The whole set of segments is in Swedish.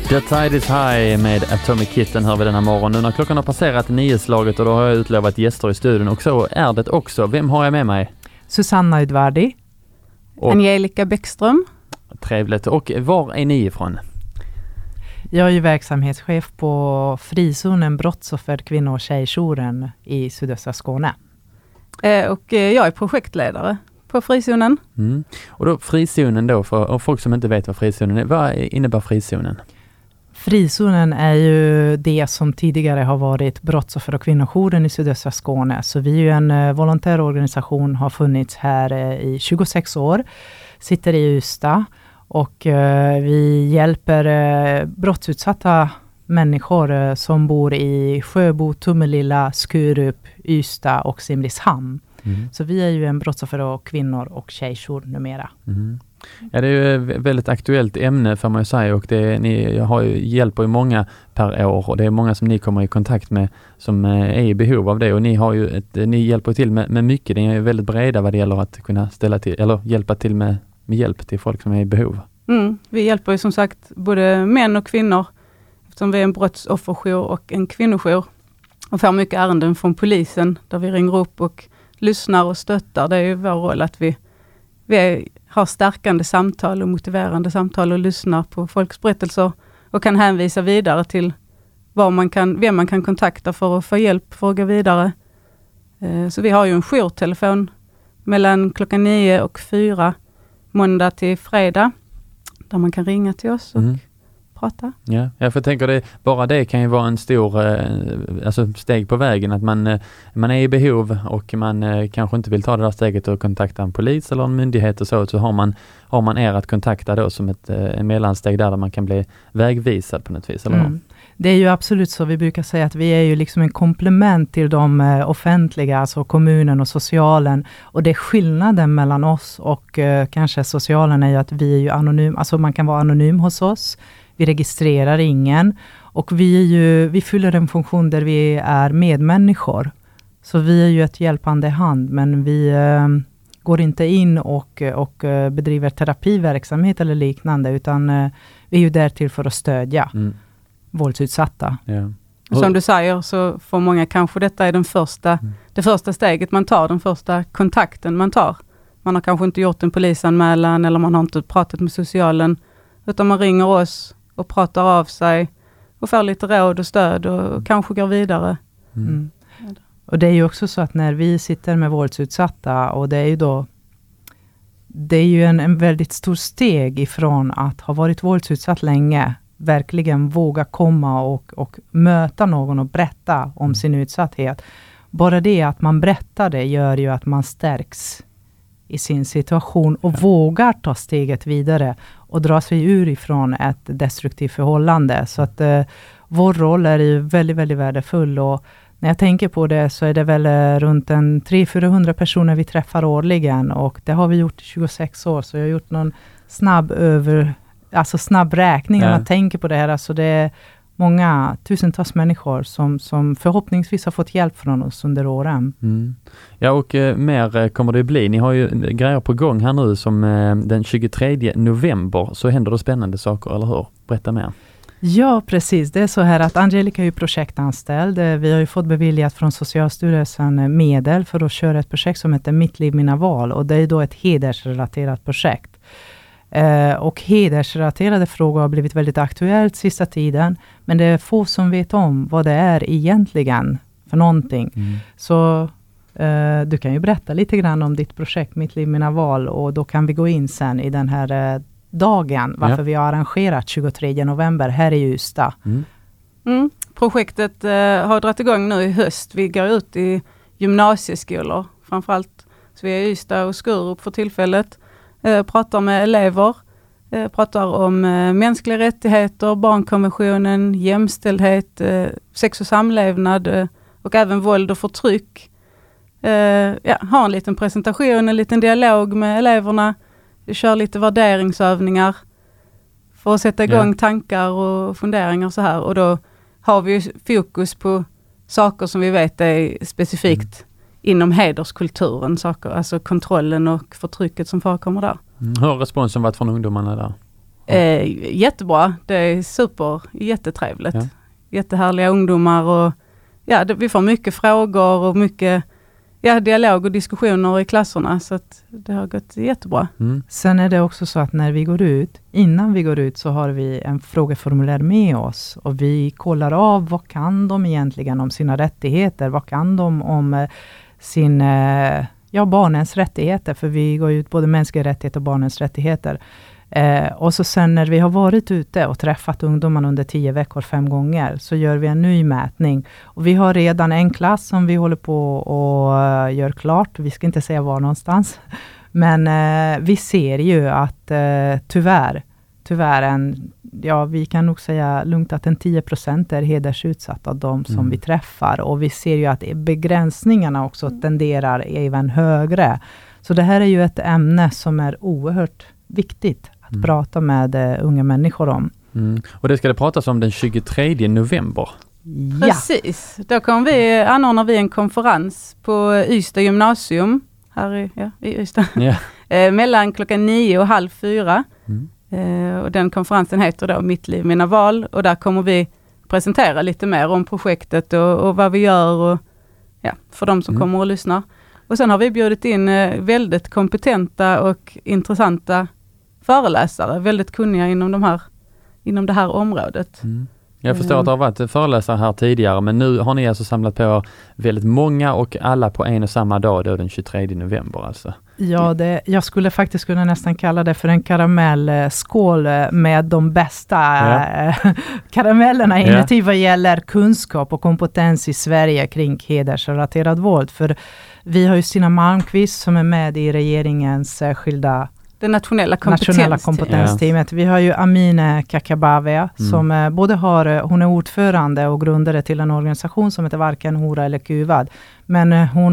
The Tide is High med Atomic Kitten hör vi denna morgon. Nu när klockan har passerat 9-slaget och då har jag utlovat gäster i studion och så är det också. Vem har jag med mig? Susanna Udvardi. Och Angelica Bäckström. Trevligt. Och var är ni ifrån? Jag är ju verksamhetschef på frizonen brottsoffer kvinno- och tjejjouren i sydöstra Skåne. Och jag är projektledare på frizonen. Mm. Och då frizonen då, för folk som inte vet vad frizonen är, vad innebär frizonen? Frizonen är ju det som tidigare har varit brottsoffer- och kvinnojouren i sydöstra Skåne. Så vi är ju en volontärorganisation, har funnits här i 26 år, sitter i Ystad och vi hjälper brottsutsatta människor som bor i Sjöbo, Tummelilla, Skurup, Ystad och Simrishamn. Mm. Så vi är ju en brottsoffer- och kvinnor- och tjejjour numera. Mm. Ja, det är ju ett väldigt aktuellt ämne får man ju säga, och ni hjälper ju många per år och det är många som ni kommer i kontakt med som är i behov av det, och ni hjälper till med mycket. Ni är ju väldigt breda vad det gäller att kunna ställa till eller hjälpa till med hjälp till folk som är i behov. Vi hjälper ju som sagt både män och kvinnor eftersom vi är en brottsofferjour och en kvinnojour och får mycket ärenden från polisen där vi ringer upp och lyssnar och stöttar. Det är ju vår roll att vi har stärkande samtal och motiverande samtal och lyssnar på folks berättelser och kan hänvisa vidare till vem man kan kontakta för att få hjälp för att gå vidare. Så vi har ju en jourtelefon mellan klockan 9 och 4 måndag till fredag där man kan ringa till oss och prata. Ja, jag tänker bara det kan ju vara en stor steg på vägen, att man är i behov och man kanske inte vill ta det där steget och kontakta en polis eller en myndighet och så har man er att kontakta då som en mellansteg där man kan bli vägvisad på något vis, eller Det är ju absolut så, vi brukar säga att vi är ju liksom en komplement till de offentliga, alltså kommunen och socialen, och det är skillnaden mellan oss och kanske socialen är ju att vi är ju anonym, alltså man kan vara anonym hos oss. Vi registrerar ingen och vi fyller en funktion där vi är medmänniskor. Så vi är ju ett hjälpande hand, men vi går inte in och bedriver terapiverksamhet eller liknande, utan vi är ju där till för att stödja våldsutsatta. Yeah. Och som du säger så för många kanske detta är det första steget man tar, den första kontakten man tar. Man har kanske inte gjort en polisanmälan eller man har inte pratat med socialen, utan man ringer oss och pratar av sig och får lite råd och stöd och kanske går vidare. Mm. Och det är ju också så att när vi sitter med våldsutsatta, och det är ju en väldigt stor steg ifrån att ha varit våldsutsatt länge, verkligen våga komma och möta någon och berätta om sin utsatthet. Bara det att man berättar det gör ju att man stärks i sin situation och vågar ta steget vidare och dra sig ur ifrån ett destruktivt förhållande. Så att vår roll är ju väldigt, väldigt värdefull, och när jag tänker på det så är det väl runt 300-400 personer vi träffar årligen, och det har vi gjort i 26 år, så jag har gjort någon snabb räkning när man tänker på det här. Alltså det är många tusentals människor som förhoppningsvis har fått hjälp från oss under åren. Mm. Ja, och mer kommer det bli. Ni har ju grejer på gång här nu som den 23 november så händer det spännande saker, eller hur? Berätta mer. Ja, precis. Det är så här att Angelica är ju projektanställd. Vi har ju fått beviljat från Socialstyrelsen medel för att köra ett projekt som heter Mitt liv, mina val. Och det är då ett hedersrelaterat projekt. Och hedersrelaterade frågor har blivit väldigt aktuellt sista tiden. Men det är få som vet om vad det är egentligen för någonting. Mm. Så du kan ju berätta lite grann om ditt projekt Mitt liv, mina val. Och då kan vi gå in sen i den här dagen. Varför vi har arrangerat 23 november här i Ystad. Projektet har dragit igång nu i höst. Vi går ut i gymnasieskolor framförallt. Så vi är i Ystad och Skurup för tillfället. Pratar med elever, pratar om mänskliga rättigheter, barnkonventionen, jämställdhet, sex och samlevnad och även våld och förtryck. Har en liten presentation, en liten dialog med eleverna, kör lite värderingsövningar för att sätta igång tankar och funderingar så här. Och då har vi fokus på saker som vi vet är specifikt inom hederskulturen, saker, alltså kontrollen och förtrycket som förekommer där. Hur har responsen varit från ungdomarna där? Jättebra. Det är jättetrevligt. Ja. Jättehärliga ungdomar och vi får mycket frågor och mycket dialog och diskussioner i klasserna, så att det har gått jättebra. Sen är det också så att när vi går ut, innan vi går ut så har vi en frågeformulär med oss och vi kollar av vad kan de egentligen om sina rättigheter, vad kan de om sin barnens rättigheter, för vi går ut både mänskliga rättigheter och barnens rättigheter. Och så sen när vi har varit ute och träffat ungdomarna under 10 veckor 5 gånger så gör vi en ny mätning. Och vi har redan en klass som vi håller på och gör klart. Vi ska inte säga var någonstans. Men vi ser ju att tyvärr vi kan nog säga lugnt att 10% är hedersutsatta av de som vi träffar. Och vi ser ju att begränsningarna också tenderar även högre. Så det här är ju ett ämne som är oerhört viktigt att prata med unga människor om. Och det ska det pratas om den 23 november. Ja. Precis. Då anordnar vi en konferens på Ystad gymnasium här i Ystad. Yeah. Mellan 9:00 och 15:30. Och den konferensen heter då Mitt liv, mina val. Och där kommer vi presentera lite mer om projektet och vad vi gör och för de som kommer och lyssnar. Och sen har vi bjudit in väldigt kompetenta och intressanta föreläsare, väldigt kunniga inom det här området. Jag förstår att det har varit föreläsare här tidigare, men nu har ni alltså samlat på väldigt många och alla på en och samma dag, då den 23 november alltså. Ja, jag skulle faktiskt kunna nästan kalla det för en karamellskål med de bästa karamellerna inuti vad gäller kunskap och kompetens i Sverige kring hedersrelaterad våld. För vi har ju Stina Malmqvist som är med i regeringens särskilda det nationella kompetensteamet. Vi har ju Amine Kakabaveh som hon är ordförande och grundare till en organisation som heter Varken hora eller kuvad. Men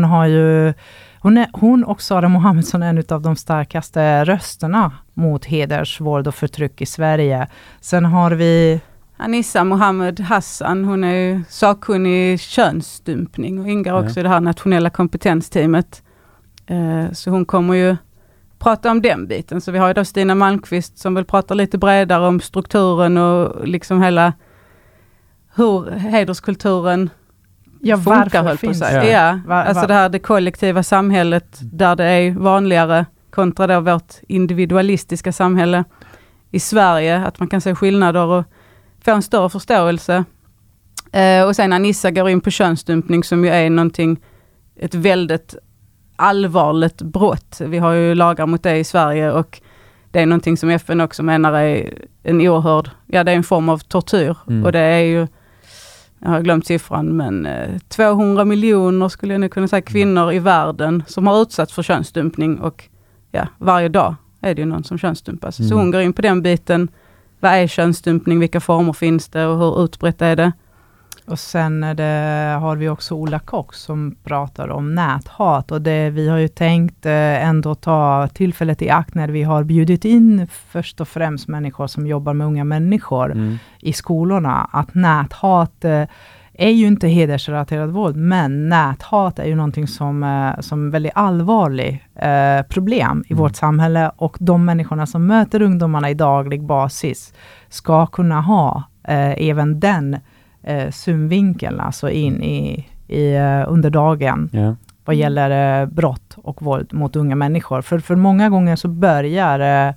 hon och Sara Mohammedsson är en av de starkaste rösterna mot hedersvåld och förtryck i Sverige. Sen har vi Anissa Mohammed Hassan, hon är ju sakkunnig i könsstympning och ingår också i det här nationella kompetensteamet. Så hon kommer ju prata om den biten. Så vi har ju då Stina Malmqvist som vill prata lite bredare om strukturen och liksom hela hur hederskulturen funkar, höll på att säga. Alltså det kollektiva samhället där det är vanligare kontra då vårt individualistiska samhälle i Sverige. Att man kan se skillnader och få en större förståelse. Och sen Anissa går in på könsstympning som ju är ett väldigt allvarligt brott. Vi har ju lagar mot det i Sverige och det är någonting som FN också menar är en oerhörd, det är en form av tortyr. Och det är ju, jag har glömt siffran, men 200 miljoner skulle jag nu kunna säga kvinnor i världen som har utsatts för könsstympning och varje dag är det ju någon som könsstympas. Så hon går in på den biten. Vad är könsstympning? Vilka former finns det och hur utbrett är det? Och sen har vi också Ola Cox som pratar om näthat. Och vi har ju tänkt ändå ta tillfället i akt när vi har bjudit in först och främst människor som jobbar med unga människor i skolorna. Att näthat är ju inte hedersrelaterat våld, men näthat är ju någonting som väldigt allvarlig problem i vårt samhälle. Och de människorna som möter ungdomarna i daglig basis ska kunna ha även den synvinkeln, alltså in i under dagen vad gäller brott och våld mot unga människor. För många gånger så börjar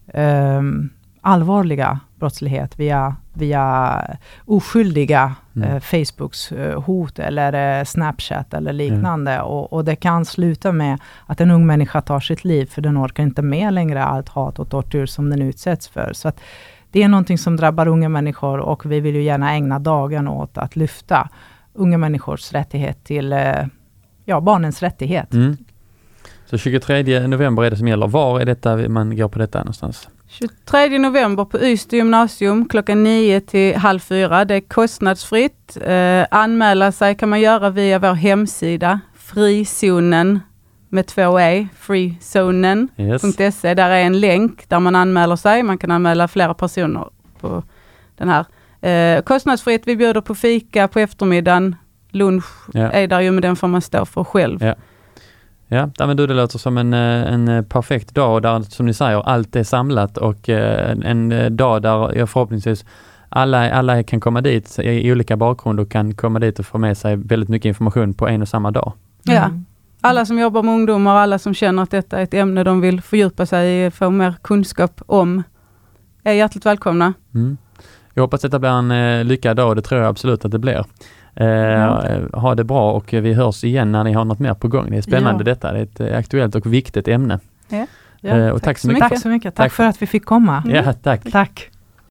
allvarliga brottslighet via oskyldiga Facebooks hot eller Snapchat eller liknande. Och det kan sluta med att en ung människa tar sitt liv för den orkar inte med längre allt hat och tortyr som den utsätts för. Så att det är någonting som drabbar unga människor och vi vill ju gärna ägna dagen åt att lyfta unga människors rättighet till barnens rättighet. Så 23 november är det som gäller. Var är detta man går på detta någonstans? 23 november på Ystad gymnasium 9:00 till 15:30. Det är kostnadsfritt. Anmäla sig kan man göra via vår hemsida frizonen med 2 freezonen.se. Där är en länk där man anmäler sig. Man kan anmäla flera personer på den här. Kostnadsfritt, vi bjuder på fika på eftermiddagen. Lunch är där ju, men den får man stå för själv. Ja, men det låter som en perfekt dag där, som ni säger, allt är samlat och en dag där jag förhoppningsvis alla kan komma dit i olika bakgrund och kan komma dit och få med sig väldigt mycket information på en och samma dag. Ja, alla som jobbar med ungdomar, alla som känner att detta är ett ämne de vill fördjupa sig i, få mer kunskap om, är hjärtligt välkomna. Jag hoppas att det blir en lyckad dag och det tror jag absolut att det blir. Ha det bra och vi hörs igen när ni har något mer på gång. Det är spännande detta. Det är ett aktuellt och viktigt ämne. Ja. Och tack så mycket. Tack så mycket. Tack för att vi fick komma. Ja, tack. Tack.